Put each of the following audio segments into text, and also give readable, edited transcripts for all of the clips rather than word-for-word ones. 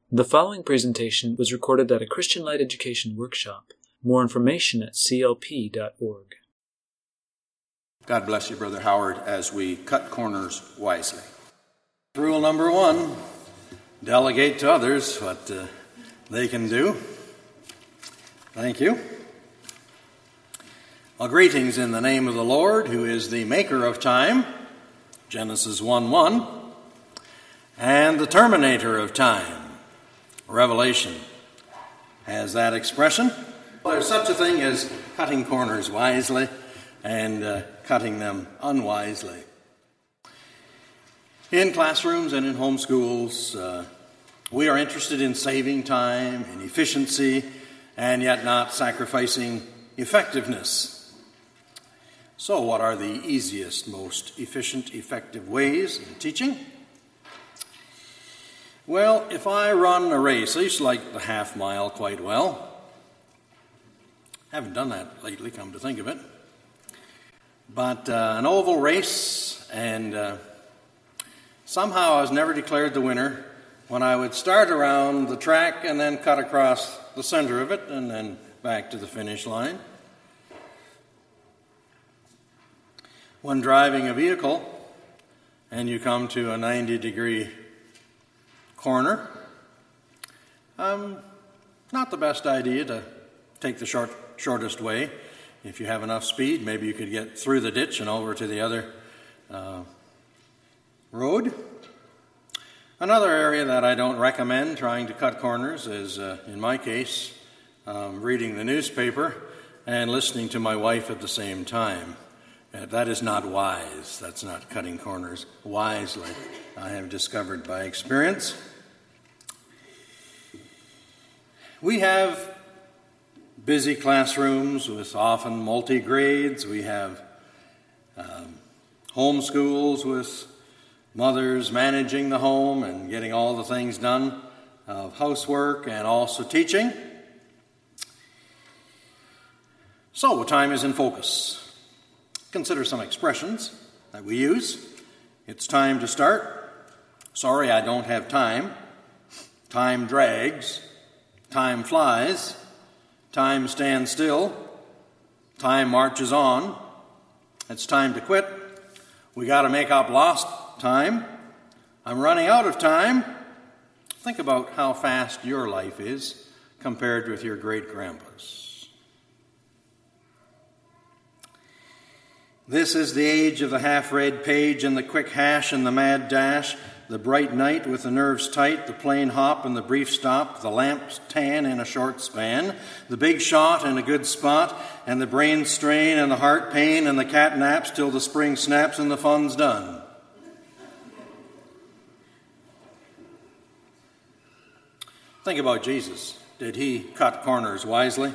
The following presentation was recorded at a Christian Light Education workshop. More information at clp.org. God bless you, Brother Howard, as we cut corners wisely. Rule number 1, delegate to others what they can do. Thank you. Well, greetings in the name of the Lord, who is the maker of time, Genesis 1:1, and the terminator of time, Revelation has that expression. There's such a thing as cutting corners wisely and cutting them unwisely. In classrooms and in home schools, we are interested in saving time and efficiency and yet not sacrificing effectiveness. So what are the easiest, most efficient, effective ways in teaching? Well, if I run a race, I used to like the half mile quite well. Haven't done that lately, come to think of it. But an oval race, and somehow I was never declared the winner when I would start around the track and then cut across the center of it and then back to the finish line. When driving a vehicle and you come to a 90-degree corner, not the best idea to take the shortest way. If you have enough speed, maybe you could get through the ditch and over to the other road. Another area that I don't recommend trying to cut corners is, in my case, reading the newspaper and listening to my wife at the same time. That is not wise. That's not cutting corners wisely, I have discovered by experience. We have busy classrooms with often multi-grades. We have home schools with mothers managing the home and getting all the things done of housework and also teaching. So time is in focus. Consider some expressions that we use. It's time to start. Sorry, I don't have time. Time drags. Time flies. Time stands still. Time marches on. It's time to quit. We got to make up lost time. I'm running out of time. Think about how fast your life is compared with your great-grandpa's. This is the age of the half-read page and the quick hash and the mad dash, the bright night with the nerves tight, the plain hop and the brief stop, the lamp tan in a short span, the big shot in a good spot, and the brain strain and the heart pain and the cat naps till the spring snaps and the fun's done. Think about Jesus. Did he cut corners wisely?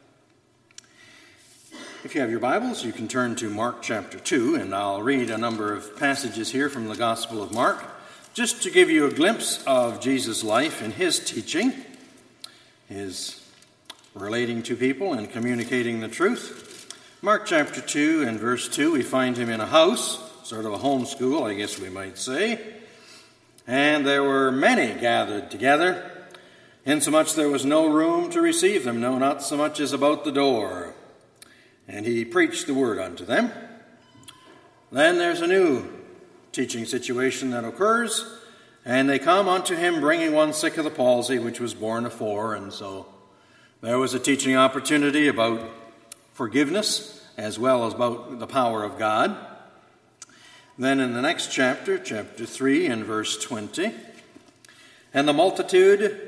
If you have your Bibles, you can turn to Mark chapter 2, and I'll read a number of passages here from the Gospel of Mark, just to give you a glimpse of Jesus' life and his teaching, his relating to people and communicating the truth. Mark chapter 2 and verse 2, we find him in a house, sort of a home school, I guess we might say. And there were many gathered together, insomuch there was no room to receive them, no, not so much as about the door. And he preached the word unto them. Then there's a new teaching situation that occurs, and they come unto him bringing one sick of the palsy, which was born afore. And so there was a teaching opportunity about forgiveness as well as about the power of God. Then in the next chapter, chapter 3 and verse 20, and the multitude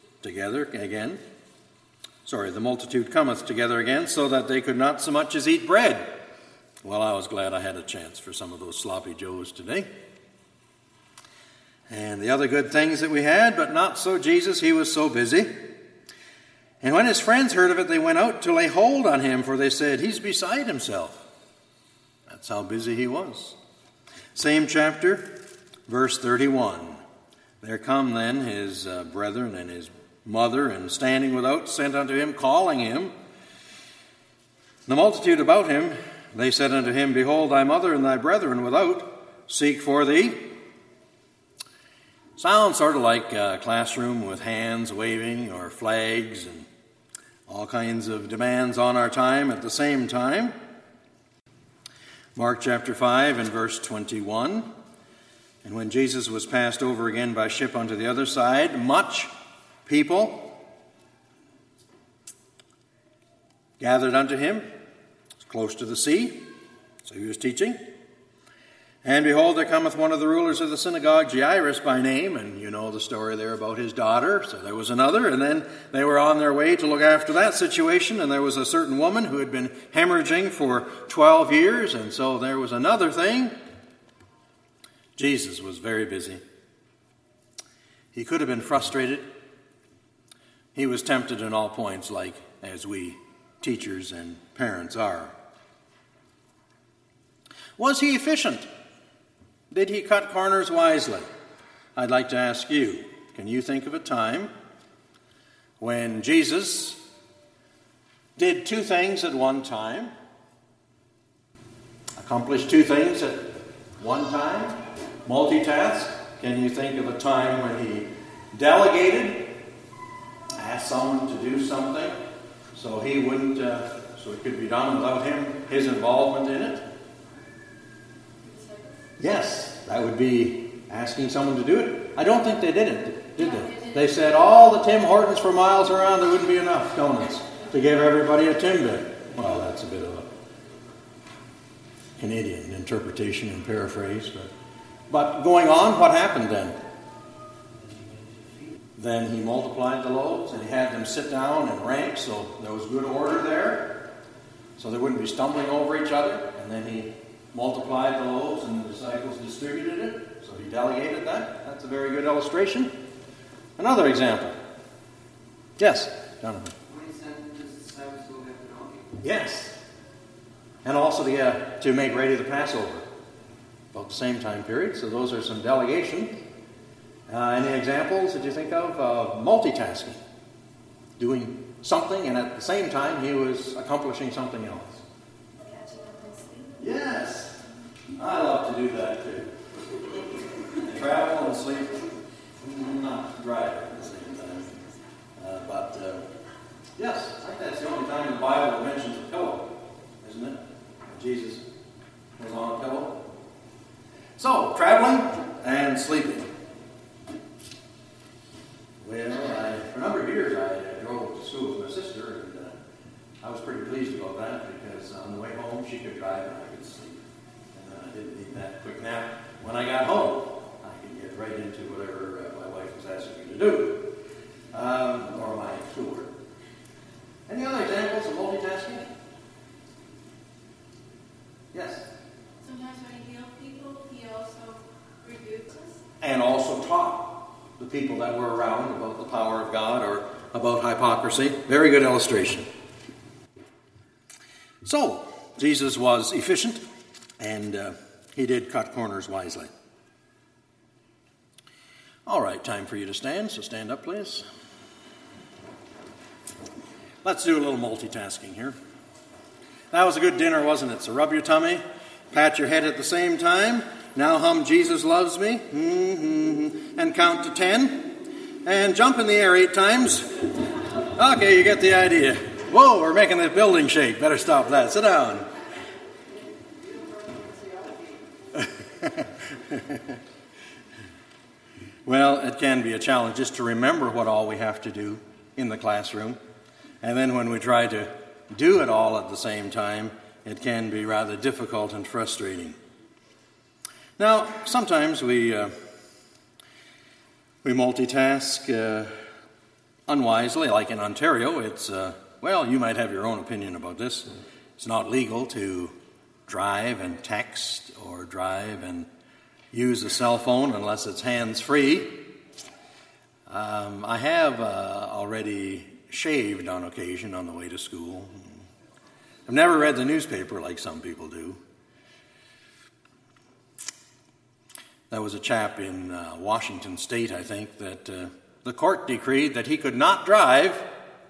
cometh together again, so that they could not so much as eat bread. Well, I was glad I had a chance for some of those sloppy joes today. And the other good things that we had, but not so Jesus, he was so busy. And when his friends heard of it, they went out to lay hold on him, for they said, he's beside himself. That's how busy he was. Same chapter, verse 31. There come then his brethren and his mother, and standing without, sent unto him, calling him. The multitude about him, they said unto him, Behold, thy mother and thy brethren without seek for thee. Sounds sort of like a classroom with hands waving or flags and all kinds of demands on our time at the same time. Mark chapter 5 and verse 21. And when Jesus was passed over again by ship unto the other side, much people gathered unto him. It was close to the sea, so he was teaching. And behold, there cometh one of the rulers of the synagogue, Jairus by name, and you know the story there about his daughter. So there was another, and then they were on their way to look after that situation, and there was a certain woman who had been hemorrhaging for 12 years, and so there was another thing. Jesus was very busy. He could have been frustrated. He was tempted in all points, like as we teachers and parents are. Was he efficient? Did he cut corners wisely? I'd like to ask you, can you think of a time when Jesus did two things at one time, accomplished two things at one time, multitask? Can you think of a time when he delegated, asked someone to do something so he wouldn't, so it could be done without his involvement in it? Yes, that would be asking someone to do it. I don't think they did it, did they? They said all the Tim Hortons for miles around, there wouldn't be enough donuts to give everybody a Timbit. Well, that's a bit of a Canadian interpretation and paraphrase. But going on, what happened then? Then he multiplied the loaves and he had them sit down in ranks so there was good order there, so they wouldn't be stumbling over each other. And then he multiplied the loaves and the disciples distributed it. So he delegated that. That's a very good illustration. Another example. Yes, Jonathan. Yes. And also to make ready the Passover. About the same time period. So those are some delegation. Any examples that you think of? Multitasking. Doing something and at the same time he was accomplishing something else. Yes, I love to do that too. Travel and sleep, not drive at the same time. Yes, I think that's the only time in the Bible that mentions a pillow, isn't it? Jesus was on a pillow. So, traveling and sleeping. Well, for a number of years I drove to school with my sister, and I was pretty pleased about that because on the way home she could drive and I could sleep. And I didn't need that quick nap. When I got home, I could get right into whatever my wife was asking me to do, or my schoolwork. Any other examples of multitasking? Yes? Sometimes when he healed people, he also rebuked us. And also taught the people that were around about the power of God or about hypocrisy. Very good illustration. So, Jesus was efficient, and he did cut corners wisely. All right, time for you to stand, so stand up, please. Let's do a little multitasking here. That was a good dinner, wasn't it? So rub your tummy, pat your head at the same time. Now hum Jesus Loves Me, and count to 10, and jump in the air 8 times. Okay, you get the idea. Whoa, we're making the building shake. Better stop that. Sit down. Well, it can be a challenge just to remember what all we have to do in the classroom. And then when we try to do it all at the same time, it can be rather difficult and frustrating. Now, sometimes we multitask unwisely, like in Ontario. It's, well, you might have your own opinion about this. It's not legal to drive and text or drive and use a cell phone unless it's hands-free. I have already shaved on occasion on the way to school. I've never read the newspaper like some people do. There was a chap in Washington State, I think, that the court decreed that he could not drive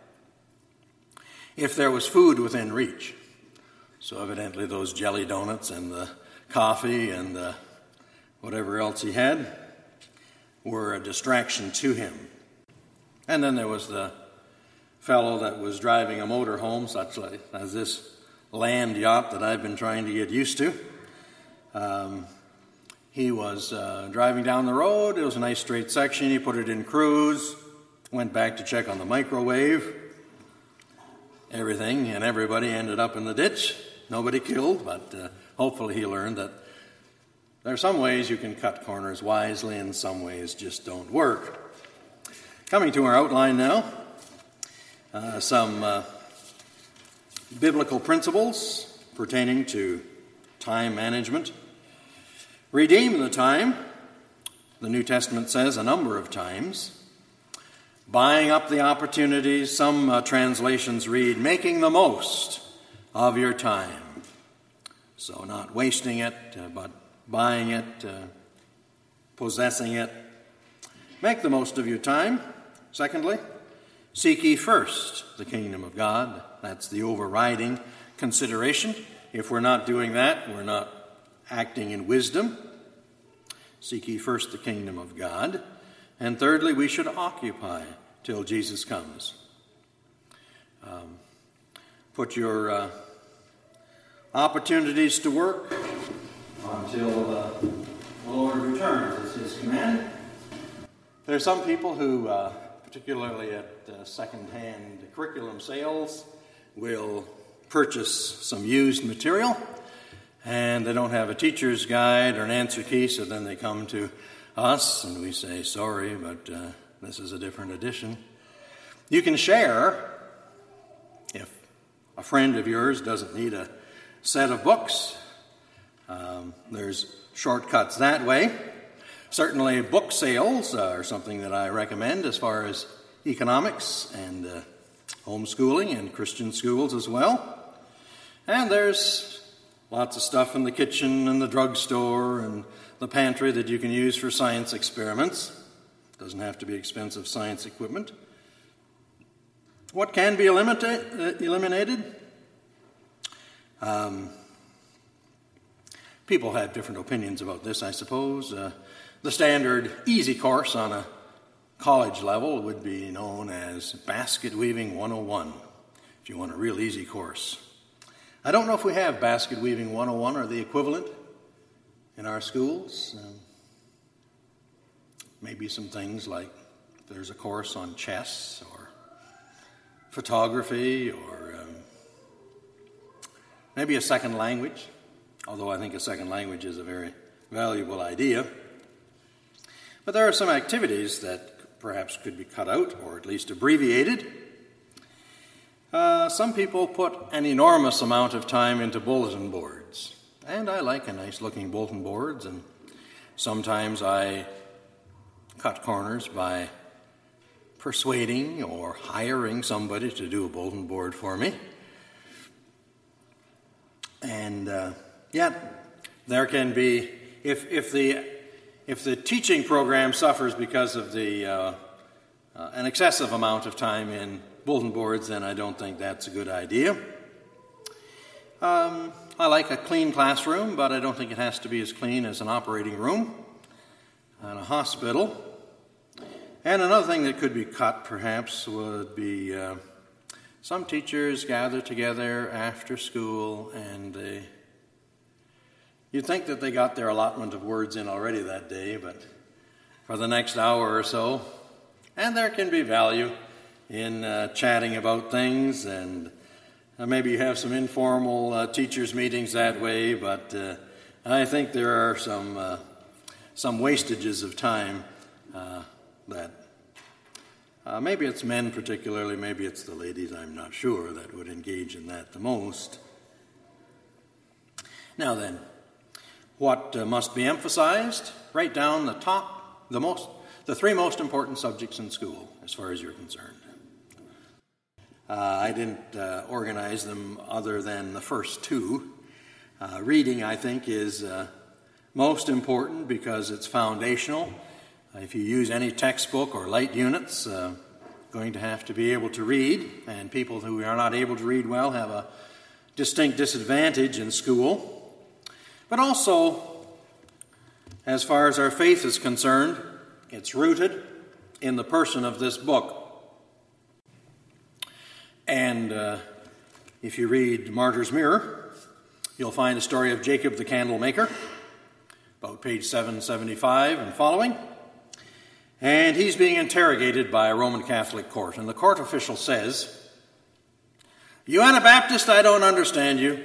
if there was food within reach. So evidently those jelly donuts and the coffee and the whatever else he had were a distraction to him. And then there was the fellow that was driving a motorhome, such as this land yacht that I've been trying to get used to. He was driving down the road. It was a nice straight section. He put it in cruise, went back to check on the microwave. Everything and everybody ended up in the ditch. Nobody killed, but hopefully he learned that there are some ways you can cut corners wisely and some ways just don't work. Coming to our outline now, some biblical principles pertaining to time management. Redeem the time, the New Testament says a number of times. Buying up the opportunities, some translations read, making the most of your time. So not wasting it, but buying it, possessing it. Make the most of your time. Secondly, seek ye first the kingdom of God. That's the overriding consideration. If we're not doing that, we're not acting in wisdom. Seek ye first the kingdom of God. And thirdly, we should occupy till Jesus comes. Put your opportunities to work until the Lord returns. It's his command. There are some people who, particularly at second-hand curriculum sales, will purchase some used material, and they don't have a teacher's guide or an answer key, so then they come to us and we say, sorry, but this is a different edition. You can share if a friend of yours doesn't need a set of books. There's shortcuts that way. Certainly book sales are something that I recommend as far as economics and homeschooling and Christian schools as well. And there's lots of stuff in the kitchen and the drugstore and the pantry that you can use for science experiments. Doesn't have to be expensive science equipment. What can be eliminated? People have different opinions about this, I suppose. The standard easy course on a college level would be known as Basket Weaving 101, if you want a real easy course. I don't know if we have Basket Weaving 101 or the equivalent in our schools. Maybe some things like there's a course on chess or photography or maybe a second language, although I think a second language is a very valuable idea. But there are some activities that perhaps could be cut out or at least abbreviated. Some people put an enormous amount of time into bulletin boards, and I like a nice looking bulletin boards, and sometimes I cut corners by persuading or hiring somebody to do a bulletin board for me. And yet there can be, if the teaching program suffers because of the an excessive amount of time in bulletin boards, then I don't think that's a good idea. I like a clean classroom, but I don't think it has to be as clean as an operating room and a hospital. And another thing that could be cut, perhaps, would be some teachers gather together after school and you'd think that they got their allotment of words in already that day, but for the next hour or so. And there can be value in chatting about things, and maybe you have some informal teachers' meetings that way, but I think there are some wastages of time that maybe it's men particularly, maybe it's the ladies, I'm not sure, that would engage in that the most. Now then, what must be emphasized? Write down the three most important subjects in school, as far as you're concerned. I didn't organize them other than the first two. Reading, I think, is most important because it's foundational. If you use any textbook or light units, going to have to be able to read, and people who are not able to read well have a distinct disadvantage in school. But also, as far as our faith is concerned, It's rooted in the person of this book. And if you read Martyr's Mirror, you'll find a story of Jacob the Candlemaker, about page 775 and following. And he's being interrogated by a Roman Catholic court. And the court official says, "You Anabaptist, I don't understand you.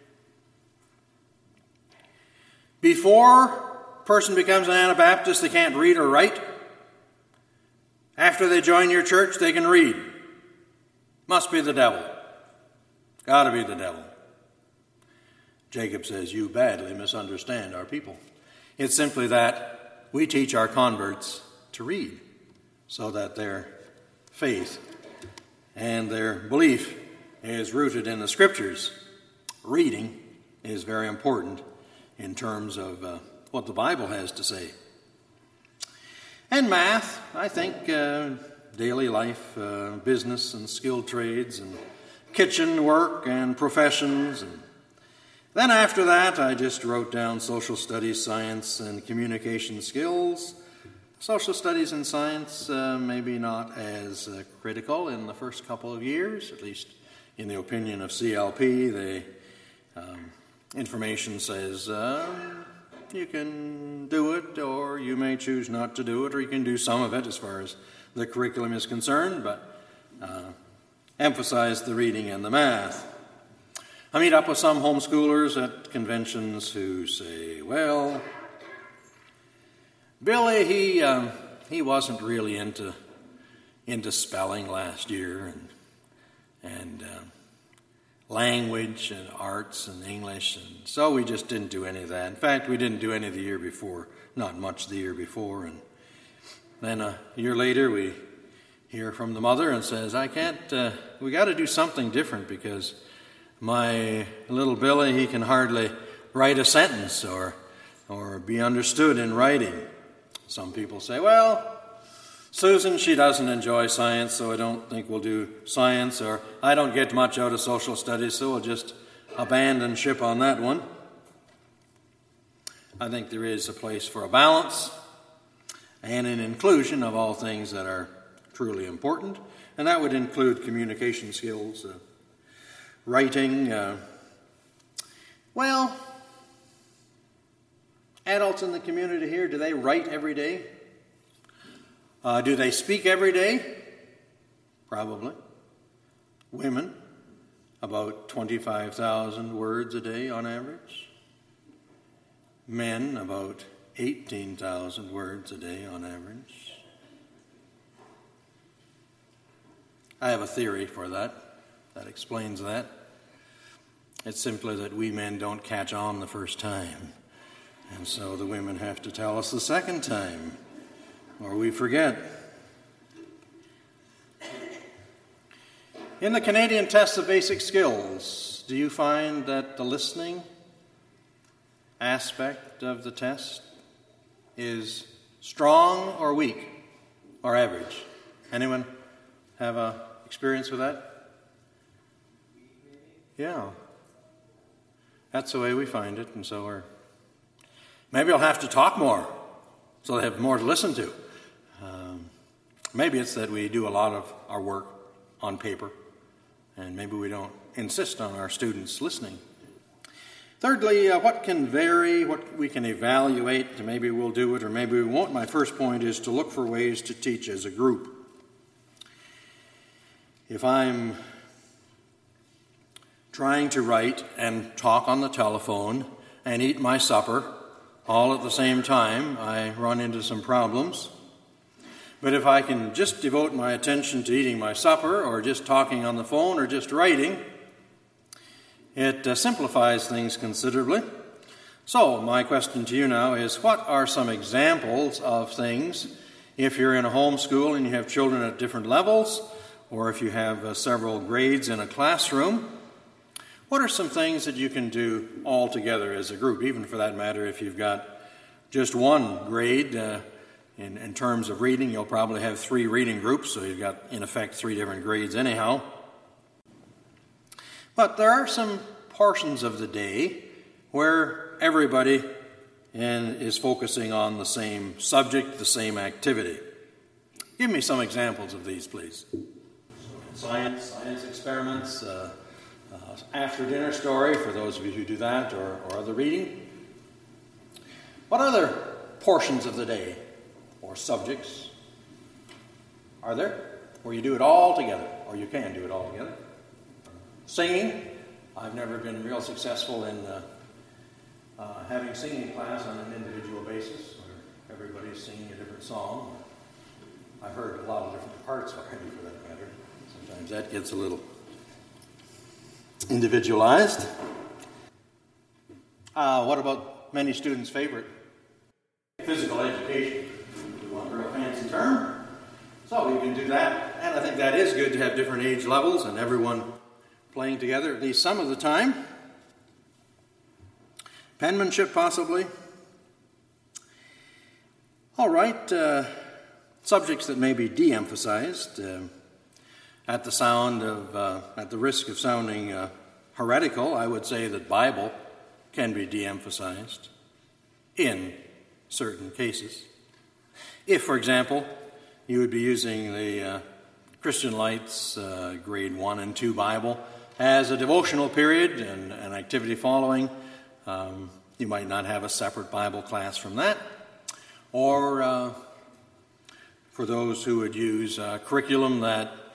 Before a person becomes an Anabaptist, they can't read or write. After they join your church, they can read. Must be the devil. Gotta be the devil." Jacob says, "You badly misunderstand our people. It's simply that we teach our converts to read so that their faith and their belief is rooted in the Scriptures. Reading is very important in terms of what the Bible has to say. And math, I think daily life, business and skilled trades and kitchen work and professions. And then after that, I just wrote down social studies, science, and communication skills. Social studies and science maybe not as critical in the first couple of years, at least in the opinion of CLP. The information says you can do it, or you may choose not to do it, or you can do some of it as far as the curriculum is concerned, but emphasize the reading and the math. I meet up with some homeschoolers at conventions who say, "Well, Billy, he wasn't really into spelling last year and language and arts and English, and so we just didn't do any of that. In fact, we didn't do any the year before, not much the year before." And then a year later, we hear from the mother and says, we got to do something different because my little Billy, he can hardly write a sentence or be understood in writing." Some people say, "Well, Susan, she doesn't enjoy science, so I don't think we'll do science," or "I don't get much out of social studies, so we'll just abandon ship on that one." I think there is a place for a balance and an inclusion of all things that are truly important, and that would include communication skills, writing. Well, adults in the community here, do they write every day? Do they speak every day? Probably. Women, about 25,000 words a day on average. Men, about 18,000 words a day on average. I have a theory for that explains that. It's simply that we men don't catch on the first time, and so the women have to tell us the second time, or we forget. In the Canadian Test of Basic Skills, do you find that the listening aspect of the test is strong or weak or average? Anyone have an experience with that? Yeah. That's the way we find it, and so maybe I'll have to talk more so they have more to listen to. Maybe it's that we do a lot of our work on paper, and maybe we don't insist on our students listening. Thirdly, what can vary, what we can evaluate, maybe we'll do it or maybe we won't. My first point is to look for ways to teach as a group. If I'm trying to write and talk on the telephone and eat my supper all at the same time, I run into some problems. But if I can just devote my attention to eating my supper or just talking on the phone or just writing, it simplifies things considerably. So my question to you now is, what are some examples of things, if you're in a homeschool and you have children at different levels, or if you have several grades in a classroom, what are some things that you can do all together as a group, even for that matter, if you've got just one grade in terms of reading, you'll probably have 3 reading groups, so you've got, in effect, 3 different grades anyhow. But there are some portions of the day where everybody and is focusing on the same subject, the same activity. Give me some examples of these, please. Science experiments, after dinner story for those of you who do that, or other reading. What other portions of the day or subjects are there where you do it all together, or you can do it all together? Singing. I've never been real successful in having singing class on an individual basis where everybody's singing a different song. I've heard a lot of different parts already, for that matter. Sometimes that gets a little individualized. What about many students' favorite? Physical education. One real fancy term. So you can do that, and I think that is good to have different age levels and everyone playing together at least some of the time. Penmanship, possibly. All right, subjects that may be de-emphasized at the risk of sounding heretical. I would say that Bible can be de-emphasized in certain cases. If, for example, you would be using the Christian Lights grade 1 and 2 Bible as a devotional period and an activity following, you might not have a separate Bible class from that. Or for those who would use a curriculum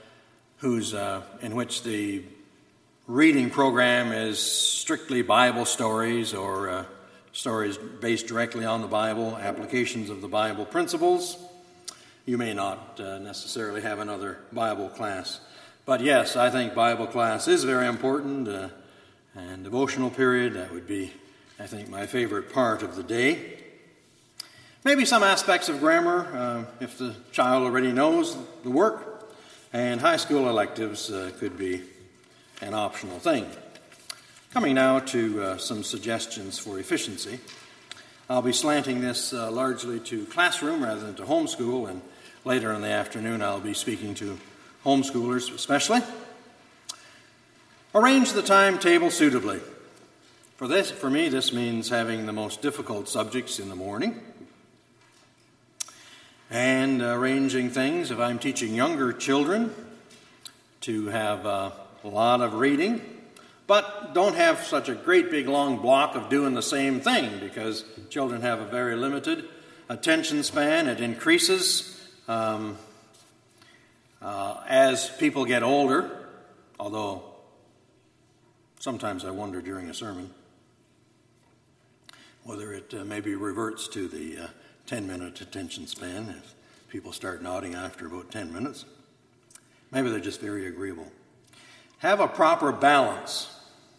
in which the reading program is strictly Bible stories or stories based directly on the Bible, applications of the Bible principles, you may not necessarily have another Bible class. But yes, I think Bible class is very important, and devotional period, that would be, I think, my favorite part of the day. Maybe some aspects of grammar, if the child already knows the work, and high school electives could be an optional thing. Coming now to some suggestions for efficiency. I'll be slanting this largely to classroom rather than to homeschool, and later in the afternoon I'll be speaking to homeschoolers especially. Arrange the timetable suitably. For me, this means having the most difficult subjects in the morning, and arranging things, if I'm teaching younger children, to have a lot of reading, but don't have such a great big long block of doing the same thing, because children have a very limited attention span. It increases as people get older, although sometimes I wonder during a sermon whether it maybe reverts to the 10-minute attention span if people start nodding after about 10 minutes. Maybe they're just very agreeable. Have a proper balance.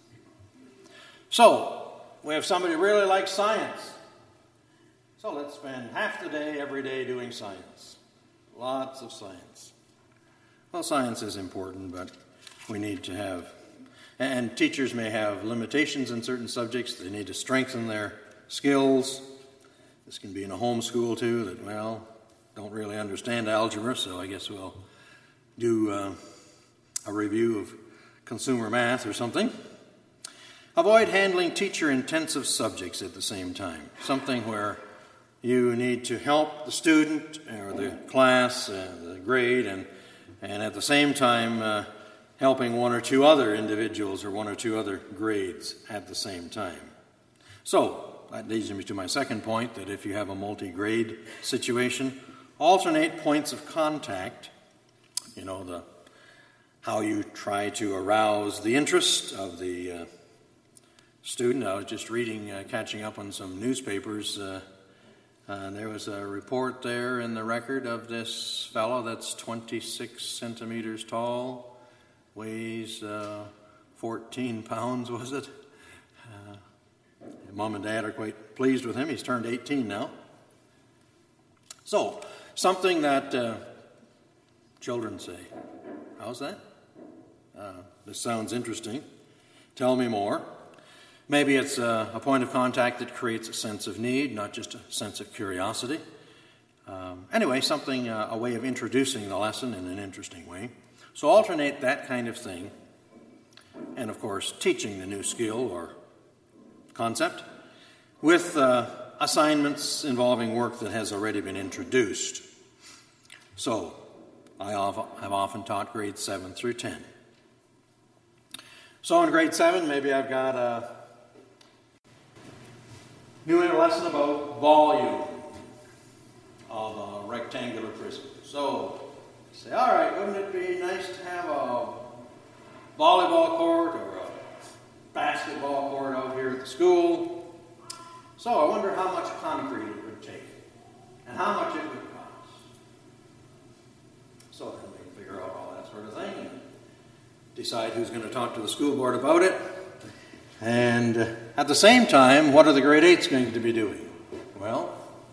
So, we have somebody who really likes science. So let's spend half the day, every day, doing science. Lots of science. Well, science is important, but we need to have, and teachers may have limitations in certain subjects. They need to strengthen their skills. This can be in a homeschool, too, that, don't really understand algebra, so I guess we'll do a review of consumer math or something. Avoid handling teacher-intensive subjects at the same time, something where you need to help the student or the class, the grade, and at the same time helping one or two other individuals or one or two other grades at the same time. So, that leads me to my second point, that if you have a multi-grade situation, alternate points of contact, how you try to arouse the interest of the student. I was just reading, catching up on some newspapers. There was a report there in the record of this fellow that's 26 centimeters tall, weighs 14 pounds, was it? Mom and Dad are quite pleased with him. He's turned 18 now. So, something that children say, how's that? This sounds interesting. Tell me more. Maybe it's a point of contact that creates a sense of need, not just a sense of curiosity. Anyway, something, a way of introducing the lesson in an interesting way. So alternate that kind of thing, and of course, teaching the new skill or concept with assignments involving work that has already been introduced. So, I have often taught grades 7 through 10. So in grade 7, maybe I've got a new lesson about volume of a rectangular prism. So, say, all right, wouldn't it be nice to have a volleyball court or a basketball court out here at the school? So I wonder how much concrete it would take and how much it would cost. So then we can figure out all that sort of thing and decide who's going to talk to the school board about it. And at the same time, what are the grade 8s going to be doing? Well,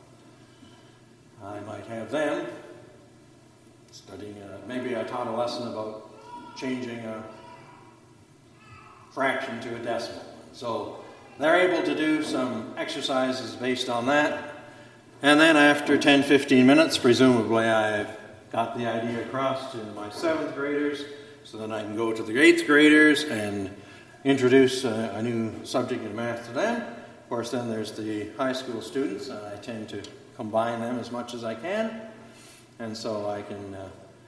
I might have them studying, maybe I taught a lesson about changing a fraction to a decimal. So they're able to do some exercises based on that. And then after 10-15 minutes, presumably I've got the idea across to my 7th graders, so then I can go to the 8th graders and introduce a new subject in math to them. Of course, then there's the high school students, and I tend to combine them as much as I can. And so I can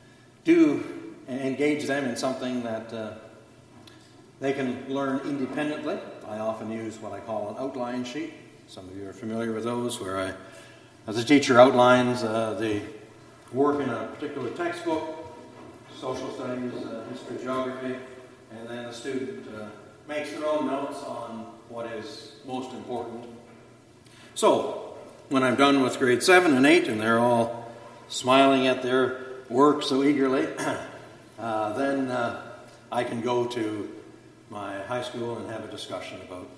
engage them in something that they can learn independently. I often use what I call an outline sheet. Some of you are familiar with those, where as a teacher outlines the work in a particular textbook, social studies, history, geography, and then the student makes their own notes on what is most important. So, when I'm done with grade 7 and 8, and they're all smiling at their work so eagerly, then I can go to my high school and have a discussion about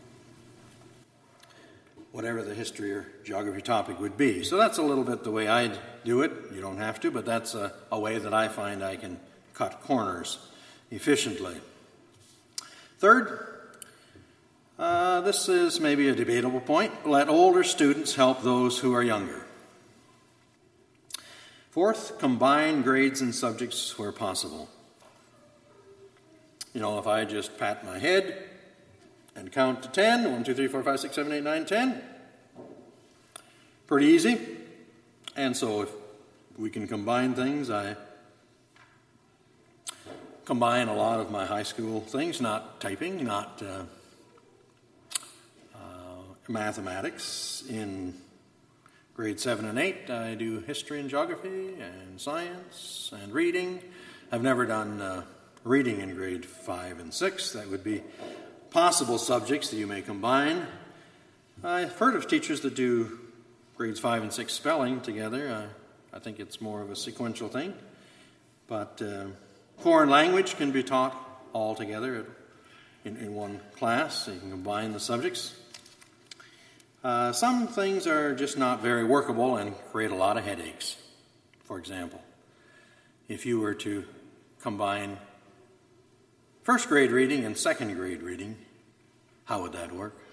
whatever the history or geography topic would be. So that's a little bit the way I'd do it. You don't have to, but that's a way that I find I can cut corners efficiently. Third, this is maybe a debatable point. Let older students help those who are younger. Fourth, combine grades and subjects where possible. You know, if I just pat my head and count to 10, 1, 2, 3, 4, 5, 6, 7, 8, 9, 10, pretty easy. And so if we can combine things, I combine a lot of my high school things, not typing, not mathematics. In grade 7 and 8, I do history and geography and science and reading. I've never done reading in grade 5 and 6. That would be possible subjects that you may combine. I've heard of teachers that do grades 5 and 6 spelling together. I think it's more of a sequential thing. But foreign language can be taught all together in one class, so you can combine the subjects. Some things are just not very workable and create a lot of headaches. For example, if you were to combine first grade reading and second grade reading, how would that work?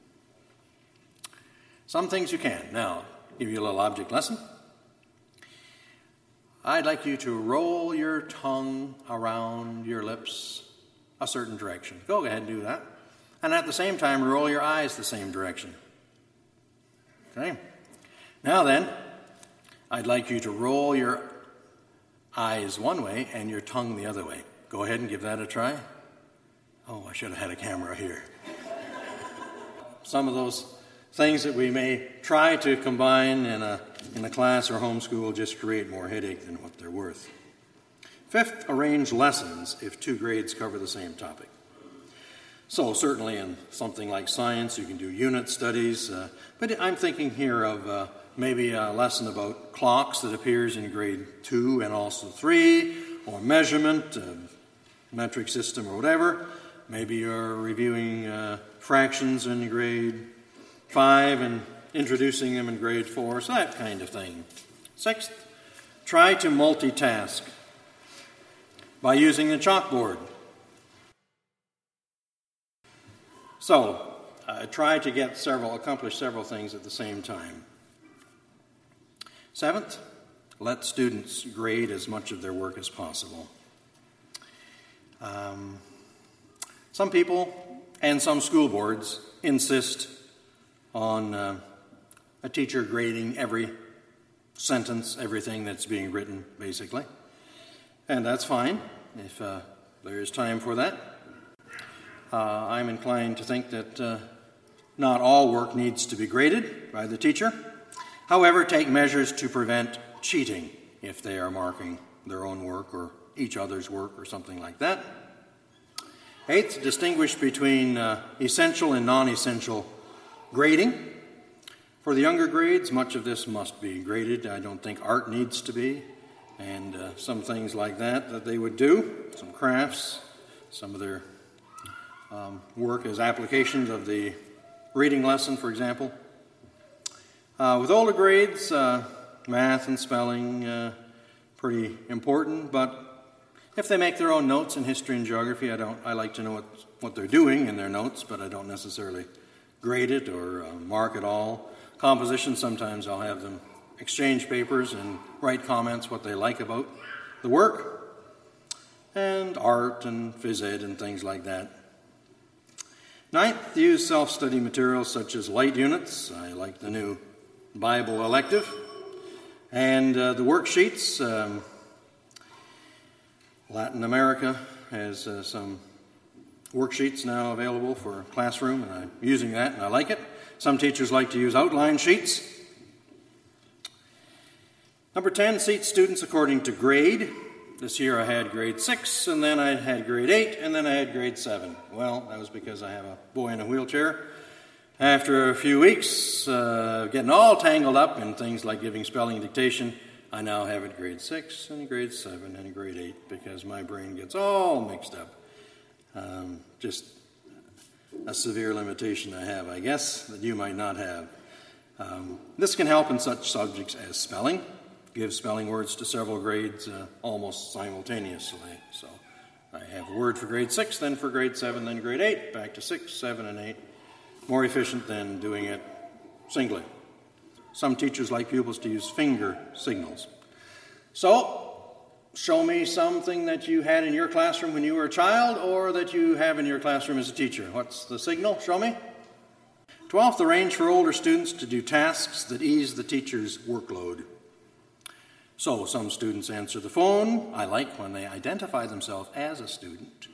Some things you can. Now, give you a little object lesson. I'd like you to roll your tongue around your lips a certain direction. Go ahead and do that. And at the same time, roll your eyes the same direction. Okay? Now then, I'd like you to roll your eyes one way and your tongue the other way. Go ahead and give that a try. Oh, I should have had a camera here. Some of those things that we may try to combine in a class or homeschool just create more headache than what they're worth. Fifth, arrange lessons if 2 grades cover the same topic. So certainly in something like science, you can do unit studies, but I'm thinking here of maybe a lesson about clocks that appears in grade 2 and also 3, or measurement, metric system or whatever. Maybe you're reviewing fractions in grade 5 and introducing them in grade 4, so that kind of thing. Sixth, try to multitask by using the chalkboard. So, try to accomplish several things at the same time. Seventh, let students grade as much of their work as possible. Some people and some school boards insist on a teacher grading every sentence, everything that's being written, basically. And that's fine if there is time for that. I'm inclined to think that not all work needs to be graded by the teacher. However, take measures to prevent cheating if they are marking their own work or each other's work or something like that. Eighth, distinguish between essential and non-essential grading. For the younger grades, much of this must be graded. I don't think art needs to be, and some things like that they would do, some crafts, some of their work as applications of the reading lesson, for example. With older grades, math and spelling, pretty important, but if they make their own notes in history and geography, I like to know what they're doing in their notes, but I don't necessarily grade it or mark it all. Composition, sometimes I'll have them exchange papers and write comments what they like about the work, and art and phys ed and things like that. Ninth, use self-study materials such as light units. I like the new Bible elective. And the worksheets. Latin America has some worksheets now available for classroom, and I'm using that, and I like it. Some teachers like to use outline sheets. Number 10, seat students according to grade. This year I had grade 6, and then I had grade 8, and then I had grade 7. Well, that was because I have a boy in a wheelchair. After a few weeks, getting all tangled up in things like giving spelling dictation, I now have it grade 6 and grade 7 and grade 8 because my brain gets all mixed up. Just a severe limitation I have, I guess, that you might not have. This can help in such subjects as spelling. Give spelling words to several grades almost simultaneously. So I have a word for grade 6, then for grade 7, then grade 8, back to 6, 7, and 8. More efficient than doing it singly. Some teachers like pupils to use finger signals. So, show me something that you had in your classroom when you were a child or that you have in your classroom as a teacher. What's the signal? Show me. 12th, arrange for older students to do tasks that ease the teacher's workload. So, some students answer the phone. I like when they identify themselves as a student,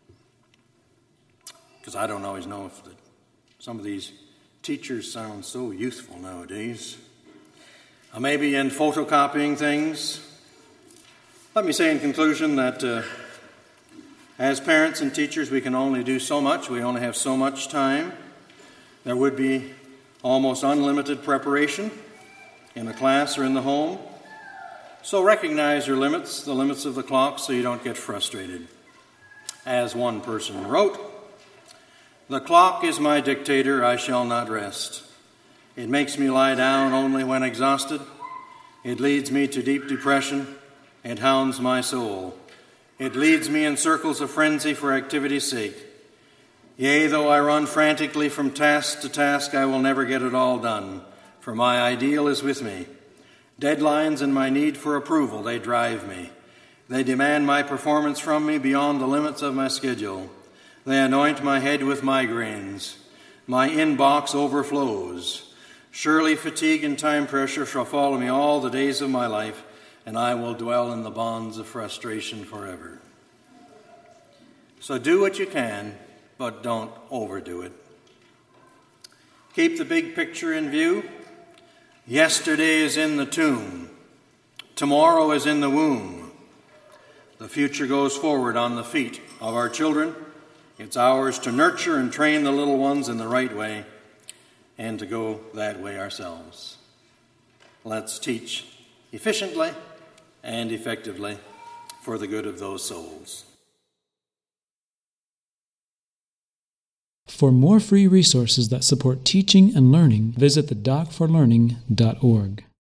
because I don't always know if some of these teachers sound so youthful nowadays. Maybe in photocopying things. Let me say in conclusion that as parents and teachers, we can only do so much. We only have so much time. There would be almost unlimited preparation in the class or in the home. So recognize your limits, the limits of the clock, so you don't get frustrated. As one person wrote, "The clock is my dictator, I shall not rest. It makes me lie down only when exhausted. It leads me to deep depression. It hounds my soul. It leads me in circles of frenzy for activity's sake. Yea, though I run frantically from task to task, I will never get it all done, for my ideal is with me. Deadlines and my need for approval, they drive me. They demand my performance from me beyond the limits of my schedule. They anoint my head with migraines. My inbox overflows. Surely fatigue and time pressure shall follow me all the days of my life, and I will dwell in the bonds of frustration forever." So do what you can, but don't overdo it. Keep the big picture in view. Yesterday is in the tomb. Tomorrow is in the womb. The future goes forward on the feet of our children. It's ours to nurture and train the little ones in the right way and to go that way ourselves. Let's teach efficiently and effectively for the good of those souls. For more free resources that support teaching and learning, visit thedoc4learning.org.